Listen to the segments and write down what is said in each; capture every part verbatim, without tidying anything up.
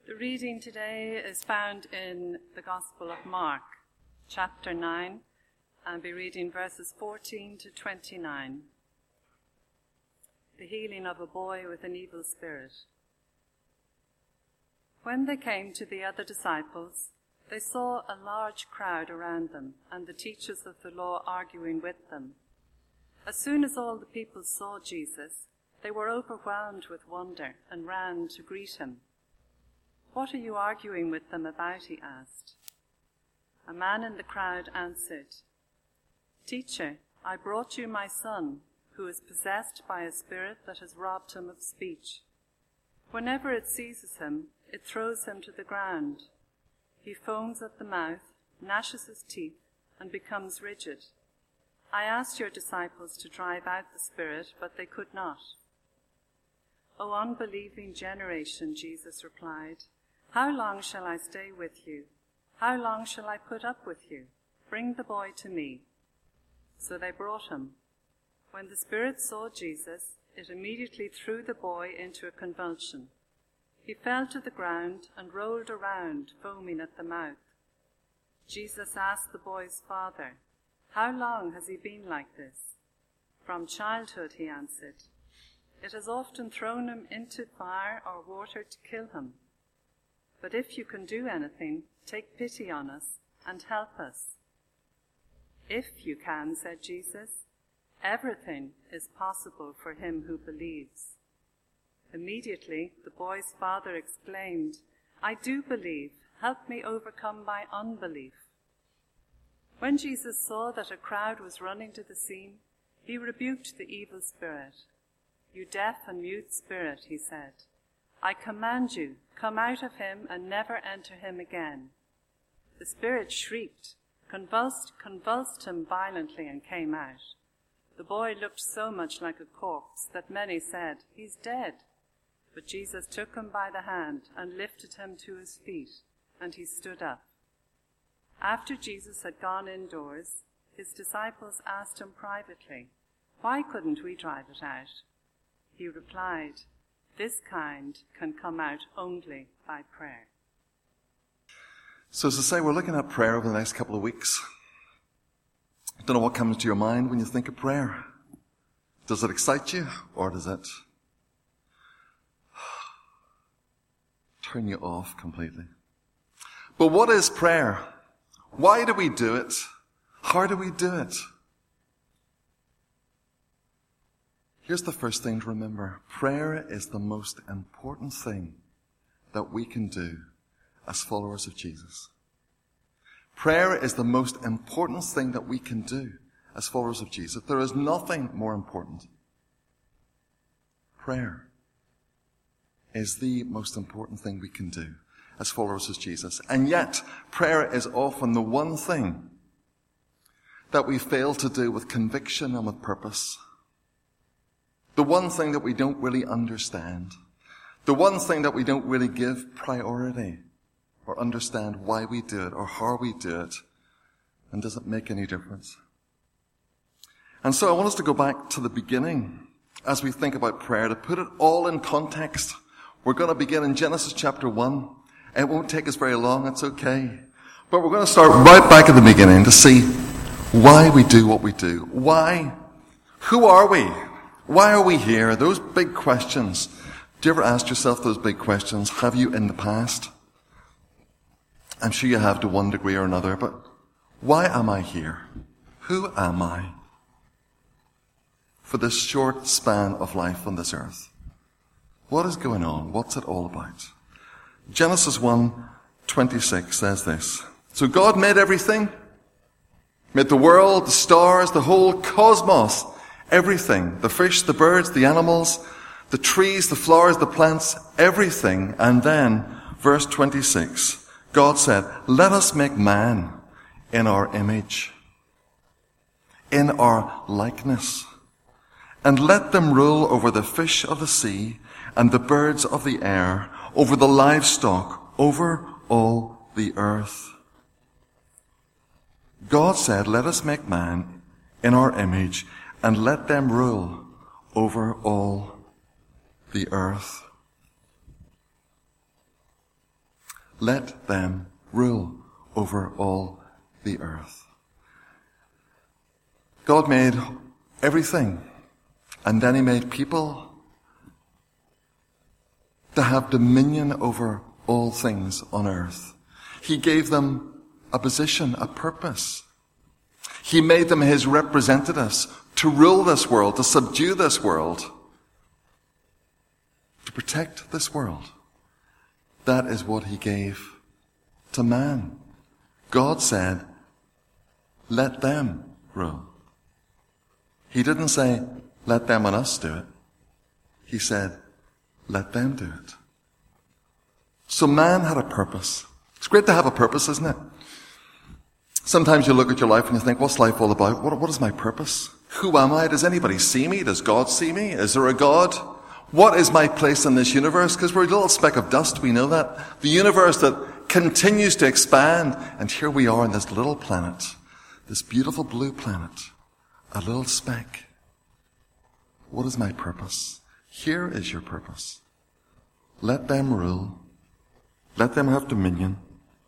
The reading today is found in the Gospel of Mark, chapter nine, and I'll be reading verses fourteen to twenty-nine. The healing of a boy with an evil spirit. When they came to the other disciples, they saw a large crowd around them and the teachers of the law arguing with them. As soon as all the people saw Jesus, they were overwhelmed with wonder and ran to greet him. "What are you arguing with them about?" he asked. A man in the crowd answered, "Teacher, I brought you my son, who is possessed by a spirit that has robbed him of speech. Whenever it seizes him, it throws him to the ground. He foams at the mouth, gnashes his teeth, and becomes rigid. I asked your disciples to drive out the spirit, but they could not." "O unbelieving generation," Jesus replied, "how long shall I stay with you? How long shall I put up with you? Bring the boy to me." So they brought him. When the spirit saw Jesus, it immediately threw the boy into a convulsion. He fell to the ground and rolled around, foaming at the mouth. Jesus asked the boy's father, "How long has he been like this?" "From childhood," he answered. "It has often thrown him into fire or water to kill him. But if you can do anything, take pity on us and help us." "If you can," said Jesus, "everything is possible for him who believes." Immediately the boy's father exclaimed, "I do believe. Help me overcome my unbelief." When Jesus saw that a crowd was running to the scene, he rebuked the evil spirit. "You deaf and mute spirit," he said, "I command you, come out of him and never enter him again." The spirit shrieked, convulsed, convulsed him violently, and came out. The boy looked so much like a corpse that many said, "He's dead." But Jesus took him by the hand and lifted him to his feet, and he stood up. After Jesus had gone indoors, his disciples asked him privately, "Why couldn't we drive it out?" He replied, "This kind can come out only by prayer." So as I say, we're looking at prayer over the next couple of weeks. I don't know what comes to your mind when you think of prayer. Does it excite you, or does it turn you off completely? But what is prayer? Why do we do it? How do we do it? Here's the first thing to remember. Prayer is the most important thing that we can do as followers of Jesus. Prayer is the most important thing that we can do as followers of Jesus. There is nothing more important. Prayer is the most important thing we can do as followers of Jesus. And yet, prayer is often the one thing that we fail to do with conviction and with purpose. The one thing that we don't really understand. The one thing that we don't really give priority or understand why we do it or how we do it. And does it make any difference? And so I want us to go back to the beginning as we think about prayer, to put it all in context. We're going to begin in Genesis chapter one. It won't take us very long, it's okay. But we're going to start right back at the beginning to see why we do what we do. Why? Who are we? Why are we here? Those big questions. Do you ever ask yourself those big questions? Have you in the past? I'm sure you have to one degree or another, but why am I here? Who am I for this short span of life on this earth? What is going on? What's it all about? Genesis one twenty-six says this. So God made everything. Made the world, the stars, the whole cosmos. Everything. The fish, the birds, the animals, the trees, the flowers, the plants, everything. And then, verse twenty-six, God said, "Let us make man in our image, in our likeness, and let them rule over the fish of the sea and the birds of the air, over the livestock, over all the earth." God said, "Let us make man in our image, and let them rule over all the earth." let them rule over all the earth. God made everything, and then he made people to have dominion over all things on earth. He gave them a position, a purpose. He made them his representatives to rule this world, to subdue this world, to protect this world. That is what he gave to man. God said, let them rule. He didn't say, let them and us do it. He said, let them do it. So man had a purpose. It's great to have a purpose, isn't it? Sometimes you look at your life and you think, what's life all about? What, what is my purpose? Who am I? Does anybody see me? Does God see me? Is there a God? What is my place in this universe? Because we're a little speck of dust, we know that. The universe that continues to expand. And here we are on this little planet, this beautiful blue planet, a little speck. What is my purpose? Here is your purpose. Let them rule. Let them have dominion.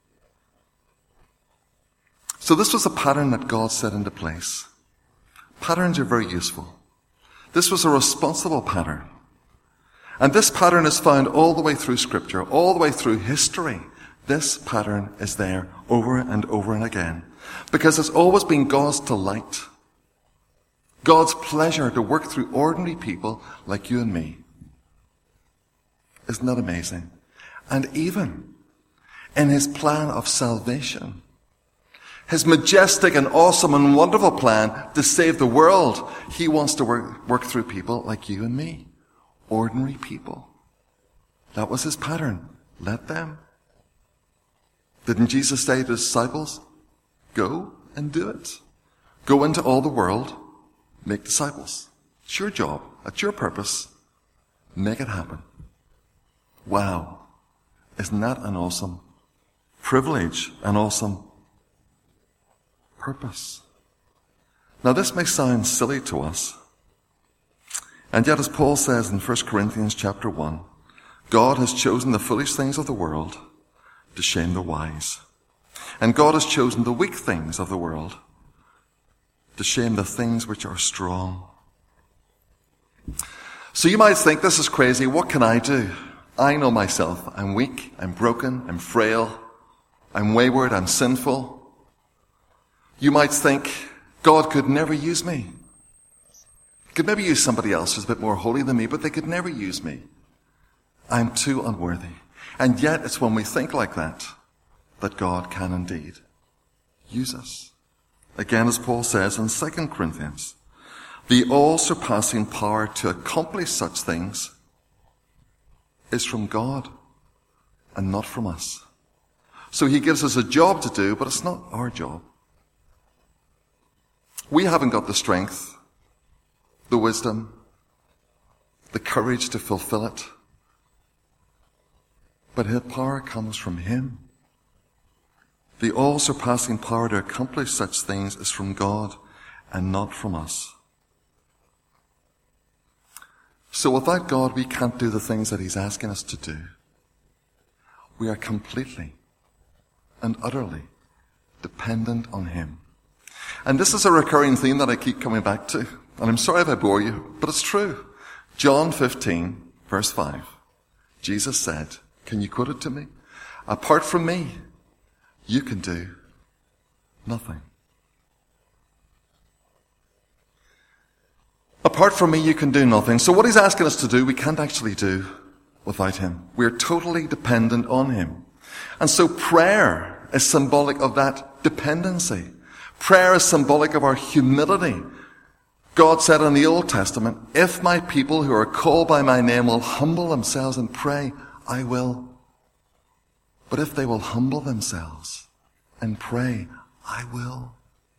So this was a pattern that God set into place. Patterns are very useful. This was a responsible pattern. And this pattern is found all the way through Scripture, all the way through history. This pattern is there over and over and again. Because it's always been God's delight, God's pleasure to work through ordinary people like you and me. Isn't that amazing? And even in his plan of salvation, his majestic and awesome and wonderful plan to save the world, he wants to work, work through people like you and me. Ordinary people. That was his pattern. Let them. Didn't Jesus say to his disciples, go and do it. Go into all the world, make disciples. It's your job. It's your purpose. Make it happen. Wow. Isn't that an awesome privilege, an awesome purpose? Now this may sound silly to us, and yet as Paul says in First Corinthians chapter one, God has chosen the foolish things of the world to shame the wise. And God has chosen the weak things of the world to shame the things which are strong. So you might think, this is crazy, what can I do? I know myself. I'm weak, I'm broken, I'm frail, I'm wayward, I'm sinful. You might think, God could never use me. He could maybe use somebody else who's a bit more holy than me, but they could never use me. I'm too unworthy. And yet it's when we think like that, that God can indeed use us. Again, as Paul says in Second Corinthians, the all-surpassing power to accomplish such things is from God and not from us. So he gives us a job to do, but it's not our job. We haven't got the strength, the wisdom, the courage to fulfill it. But his power comes from him. The all-surpassing power to accomplish such things is from God and not from us. So without God, we can't do the things that he's asking us to do. We are completely and utterly dependent on him. And this is a recurring theme that I keep coming back to. And I'm sorry if I bore you, but it's true. John fifteen, verse five. Jesus said, can you quote it to me? Apart from me, you can do nothing. Apart from me, you can do nothing. So what he's asking us to do, we can't actually do without him. We're totally dependent on him. And so prayer is symbolic of that dependency. Prayer is symbolic of our humility. God said in the Old Testament, if my people who are called by my name will humble themselves and pray, I will. But if they will humble themselves and pray, I will.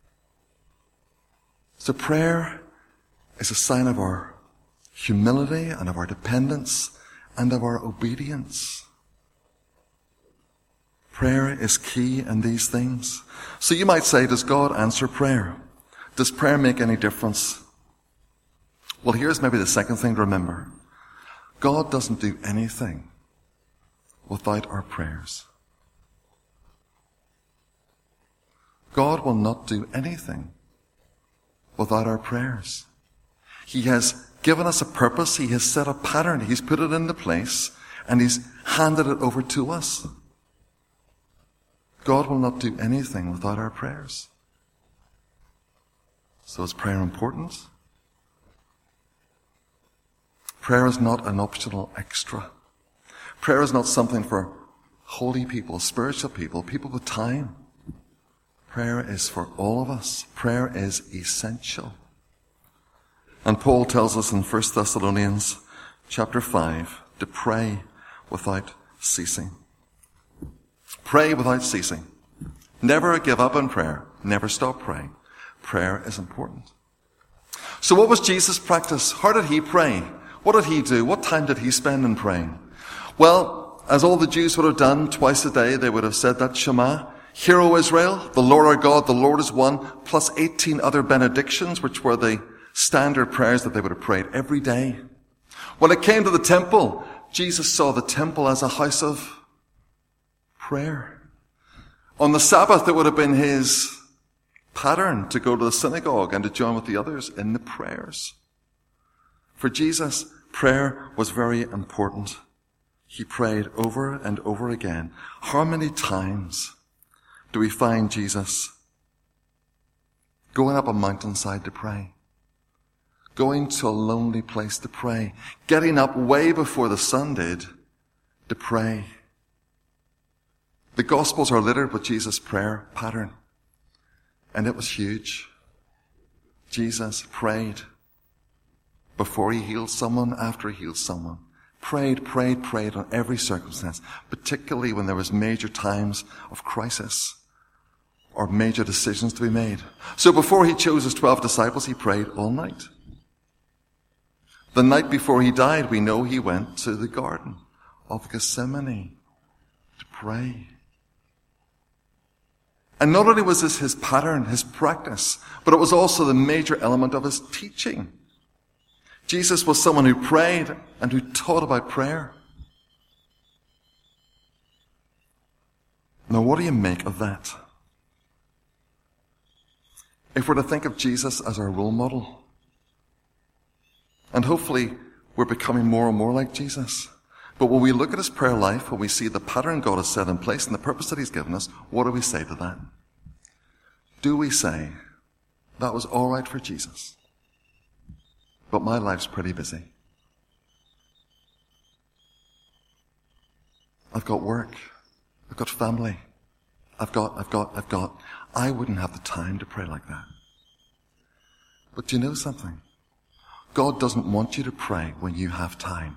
So prayer is a sign of our humility and of our dependence and of our obedience. Prayer is key in these things. So you might say, does God answer prayer? Does prayer make any difference? Well, here's maybe the second thing to remember. God doesn't do anything without our prayers. God will not do anything without our prayers. He has given us a purpose. He has set a pattern. He's put it into place, and he's handed it over to us. God will not do anything without our prayers. So is prayer important? Prayer is not an optional extra. Prayer is not something for holy people, spiritual people, people with time. Prayer is for all of us. Prayer is essential. And Paul tells us in First Thessalonians chapter five to pray without ceasing. Pray without ceasing. Never give up on prayer. Never stop praying. Prayer is important. So what was Jesus' practice? How did he pray? What did he do? What time did he spend in praying? Well, as all the Jews would have done twice a day, they would have said that Shema, Hear, O Israel, the Lord our God, the Lord is one, plus eighteen other benedictions, which were the standard prayers that they would have prayed every day. When it came to the temple, Jesus saw the temple as a house of prayer. On the Sabbath, it would have been his pattern to go to the synagogue and to join with the others in the prayers. For Jesus, prayer was very important. He prayed over and over again. How many times do we find Jesus going up a mountainside to pray? Going to a lonely place to pray? Getting up way before the sun did to pray? The Gospels are littered with Jesus' prayer pattern. And it was huge. Jesus prayed before he healed someone, after he healed someone. Prayed, prayed, prayed on every circumstance, particularly when there was major times of crisis or major decisions to be made. So before he chose his twelve disciples, he prayed all night. The night before he died, we know he went to the Garden of Gethsemane to pray. And not only was this his pattern, his practice, but it was also the major element of his teaching. Jesus was someone who prayed and who taught about prayer. Now, what do you make of that? If we're to think of Jesus as our role model, and hopefully we're becoming more and more like Jesus, but when we look at his prayer life, when we see the pattern God has set in place and the purpose that he's given us, what do we say to that? Do we say, that was all right for Jesus, but my life's pretty busy. I've got work. I've got family. I've got, I've got, I've got. I wouldn't have the time to pray like that. But do you know something? God doesn't want you to pray when you have time.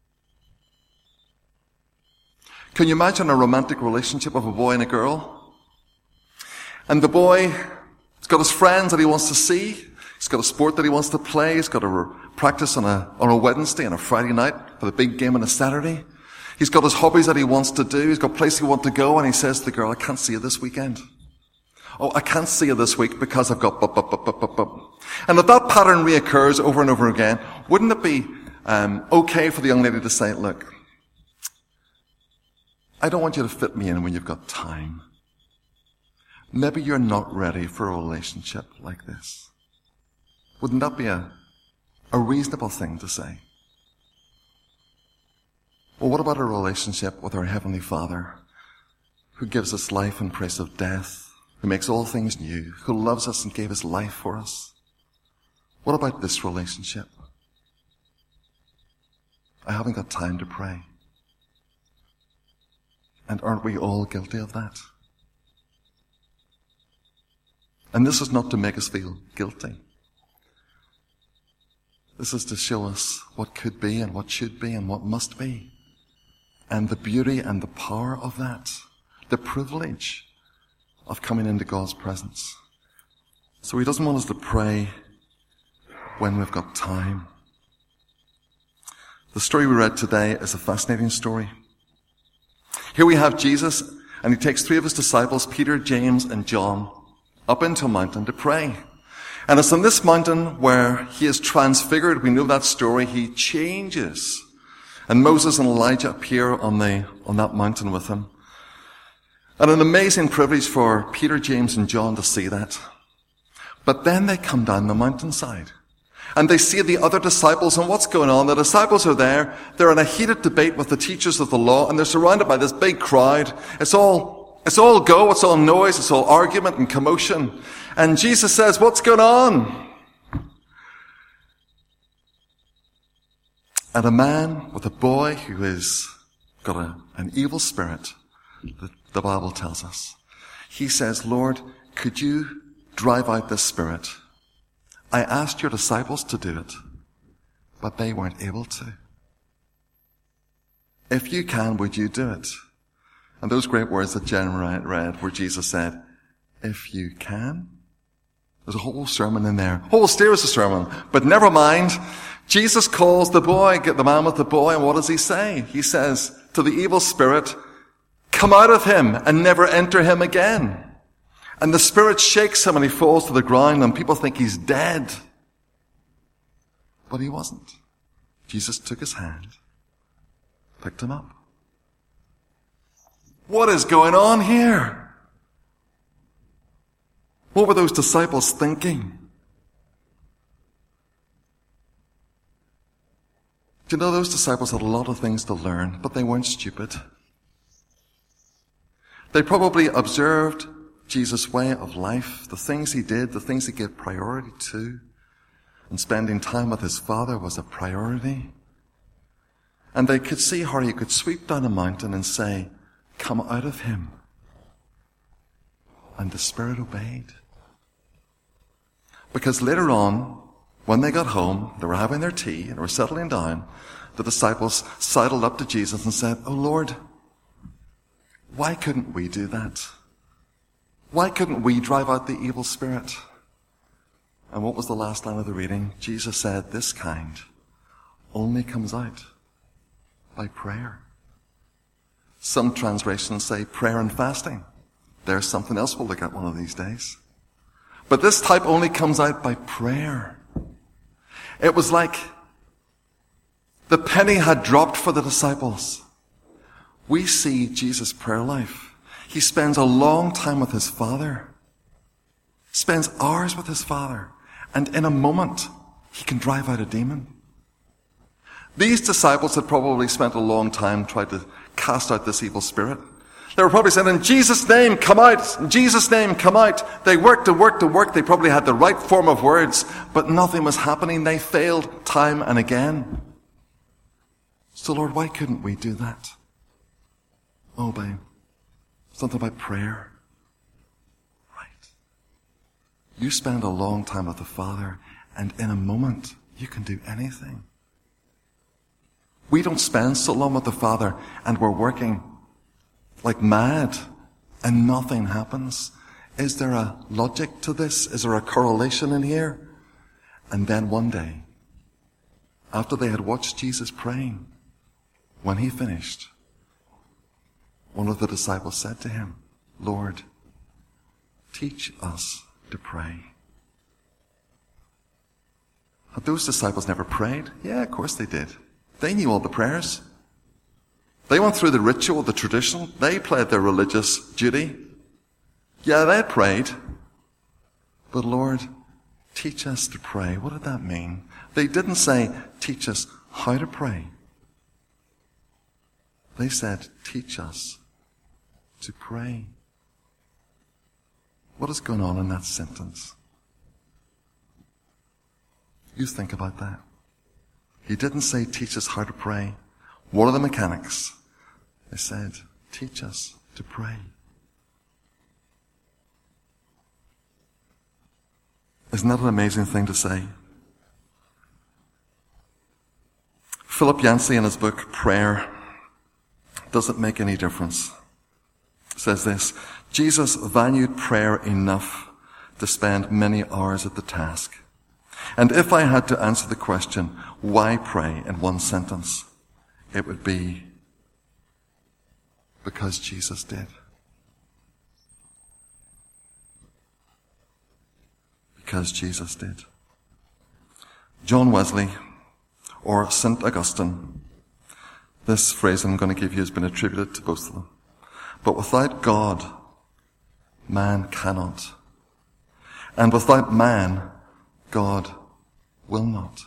Can you imagine a romantic relationship of a boy and a girl? And the boy has got his friends that he wants to see. He's got a sport that he wants to play. He's got to practice on a, on a Wednesday and a Friday night for the big game on a Saturday. He's got his hobbies that he wants to do. He's got places he wants to go, and he says to the girl, I can't see you this weekend. Oh, I can't see you this week because I've got bup, bup, bup, bup, bup, bup. And if that pattern reoccurs over and over again, wouldn't it be um, okay for the young lady to say, look, I don't want you to fit me in when you've got time. Maybe you're not ready for a relationship like this. Wouldn't that be a, a reasonable thing to say? Well, what about a relationship with our Heavenly Father, who gives us life in place of death, who makes all things new, who loves us and gave his life for us? What about this relationship? I haven't got time to pray. And aren't we all guilty of that? And this is not to make us feel guilty. This is to show us what could be and what should be and what must be. And the beauty and the power of that. The privilege of coming into God's presence. So he doesn't want us to pray when we've got time. The story we read today is a fascinating story. Here we have Jesus, and he takes three of his disciples, Peter, James, and John, up into a mountain to pray. And it's on this mountain where he is transfigured. We know that story. He changes. And Moses and Elijah appear on the, on that mountain with him. And an amazing privilege for Peter, James, and John to see that. But then they come down the mountainside. And they see the other disciples, and what's going on? The disciples are there. They're in a heated debate with the teachers of the law, and they're surrounded by this big crowd. It's all, it's all go, it's all noise, it's all argument and commotion. And Jesus says, what's going on? And a man with a boy who has got a, an evil spirit, the, the Bible tells us, he says, Lord, could you drive out this spirit? I asked your disciples to do it, but they weren't able to. If you can, would you do it? And those great words that Jen read, where Jesus said, if you can. There's a whole sermon in there. A whole series of sermon. But never mind. Jesus calls the boy, get the man with the boy, and what does he say? He says to the evil spirit, come out of him and never enter him again. And the spirit shakes him and he falls to the ground and people think he's dead. But he wasn't. Jesus took his hand, picked him up. What is going on here? What were those disciples thinking? Do you know those disciples had a lot of things to learn, but they weren't stupid. They probably observed Jesus' way of life, the things he did, the things he gave priority to, and spending time with his Father was a priority. And they could see how he could sweep down a mountain and say, come out of him. And the Spirit obeyed. Because later on, when they got home, they were having their tea and were settling down, the disciples sidled up to Jesus and said, oh Lord, why couldn't we do that? Why couldn't we drive out the evil spirit? And what was the last line of the reading? Jesus said, this kind only comes out by prayer. Some translations say prayer and fasting. There's something else we'll look at one of these days. But this type only comes out by prayer. It was like the penny had dropped for the disciples. We see Jesus' prayer life. He spends a long time with his Father. Spends hours with his Father. And in a moment, he can drive out a demon. These disciples had probably spent a long time trying to cast out this evil spirit. They were probably saying, in Jesus' name, come out. In Jesus' name, come out. They worked and worked and worked. They probably had the right form of words, but nothing was happening. They failed time and again. So Lord, why couldn't we do that? Oh, babe. Something about prayer. Right. You spend a long time with the Father, and in a moment, you can do anything. We don't spend so long with the Father, and we're working like mad, and nothing happens. Is there a logic to this? Is there a correlation in here? And then one day, after they had watched Jesus praying, when he finished, one of the disciples said to him, Lord, teach us to pray. Had those disciples never prayed? Yeah, of course they did. They knew all the prayers. They went through the ritual, the tradition. They played their religious duty. Yeah, they prayed. But Lord, teach us to pray. What did that mean? They didn't say, teach us how to pray. They said, teach us to pray. What is going on in that sentence? You think about that. He didn't say, teach us how to pray. What are the mechanics? They said, teach us to pray. Isn't that an amazing thing to say? Philip Yancey in his book, Prayer, Doesn't Make Any Difference, says this: Jesus valued prayer enough to spend many hours at the task. And if I had to answer the question, why pray, in one sentence, it would be because Jesus did. Because Jesus did. John Wesley, or Saint Augustine, this phrase I'm going to give you has been attributed to both of them. But without God, man cannot. And without man, God will not.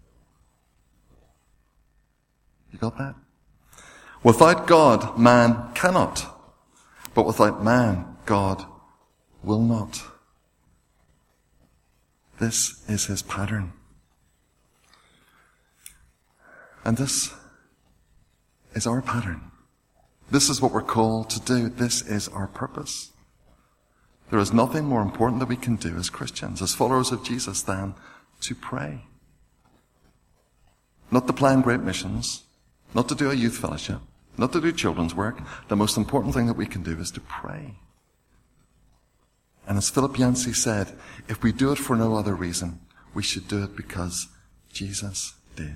You got that? Without God, man cannot. But without man, God will not. This is his pattern. And this is our pattern. This is what we're called to do. This is our purpose. There is nothing more important that we can do as Christians, as followers of Jesus, than to pray. Not to plan great missions, not to do a youth fellowship, not to do children's work. The most important thing that we can do is to pray. And as Philip Yancey said, if we do it for no other reason, we should do it because Jesus did.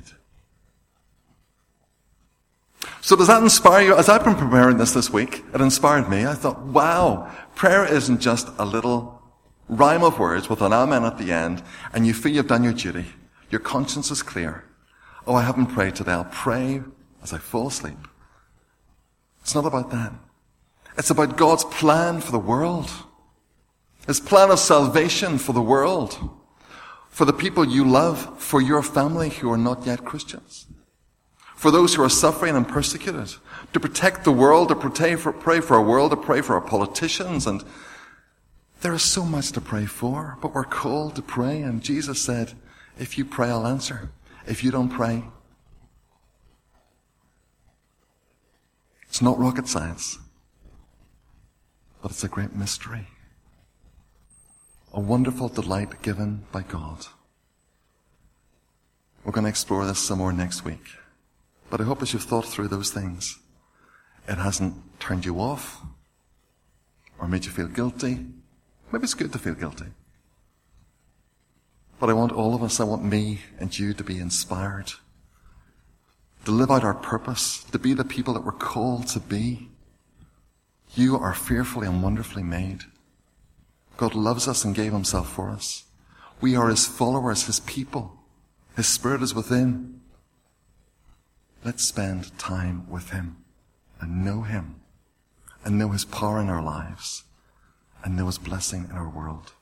So does that inspire you? As I've been preparing this this week, it inspired me. I thought, wow, prayer isn't just a little rhyme of words with an amen at the end, and you feel you've done your duty. Your conscience is clear. Oh, I haven't prayed today. I'll pray as I fall asleep. It's not about that. It's about God's plan for the world. His plan of salvation for the world. For the people you love, for your family who are not yet Christians. For those who are suffering and persecuted, to protect the world, to pray for, pray for our world, to pray for our politicians. And there is so much to pray for, but we're called to pray. And Jesus said, if you pray, I'll answer. If you don't pray, it's not rocket science, but it's a great mystery. A wonderful delight given by God. We're going to explore this some more next week. But I hope as you've thought through those things, it hasn't turned you off or made you feel guilty. Maybe it's good to feel guilty. But I want all of us, I want me and you to be inspired, to live out our purpose, to be the people that we're called to be. You are fearfully and wonderfully made. God loves us and gave himself for us. We are his followers, his people. His Spirit is within. Let's spend time with him and know him and know his power in our lives and know his blessing in our world.